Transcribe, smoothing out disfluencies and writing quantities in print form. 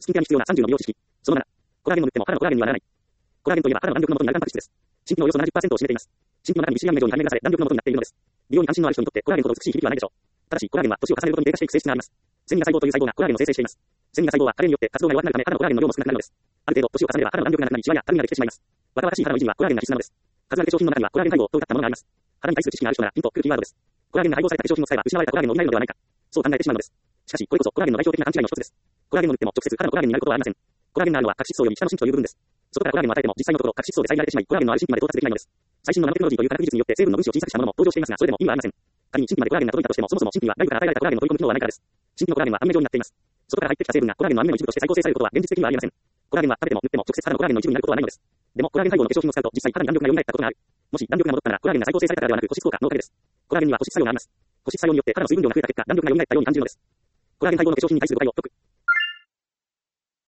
スキンケアに必要な30の美容知識。その7、コラーゲンを塗っても肌のコラーゲンにはならない。コラーゲンといえば肌の弾力の元になるタンパク質です。真皮のおよそ70%を占めています。真皮の中に石や目状に半面がされ弾力の元になっているのです。美容に関心のある人にとってコラーゲンほど美しい響きはないでしょう。ただし、コラーゲンは年を重ねるごとに低下していく性質があります。線維細胞という細胞がコラーゲンを生成しています。線維細胞は加齢によって活動が弱くなるため肌のコラーゲンの量も少なくなるのです。ある程度年を重ねれば肌の弾力がなくなり、シワやたるみができてしまいます。若々しい肌の維持にはコラーゲンが必須なのです。数ある化粧品の中にはコラーゲン配合と謳ったものがあります。肌に対する知識がある人ならピンとくるキーワードです。コラーゲンが配合された化粧品を使えば失われたコラーゲンを補えるのではないか。そう考えてしまうのです。しかし、これこそコラーゲンの代表的な勘違いの一つです。コラーゲンを塗っても直接肌のコラーゲンになることはありません。コラーゲンがあるのは角質層より下の真皮という部分です。そこからコラーゲンを与えても実際のところ角質層で遮られてしまい、コラーゲンのある真皮まで到達できないのです。最新のナノテクノロジーという科学技術によって成分の分子を小さくしたものも登場していますが、それでも意味はありません。仮に真皮までコラーゲンが届いたとしても、そもそも真皮は外部から与えられたコラーゲンの取り込む機能はないからです。真皮のコラーゲンは網目状になっています。外から入ってきた成分がコラーゲンの網目の一部として再構成されることは現実的にはありません。コラーゲンは食べても塗っても直接肌のコラーゲンの一部になることはないのです。でも、コラーゲン配合の化粧品を使うと実際肌に弾力が蘇ったことがある。もし弾力が戻ったならコラーゲンが再構成されたからではなく保湿効果のおかげです。コラーゲンには保湿作用があります。保湿作用によって肌の水分量が増えた結果、弾力が蘇ったように感じるのです。コラーゲン配合の化粧品に対する誤解を解く。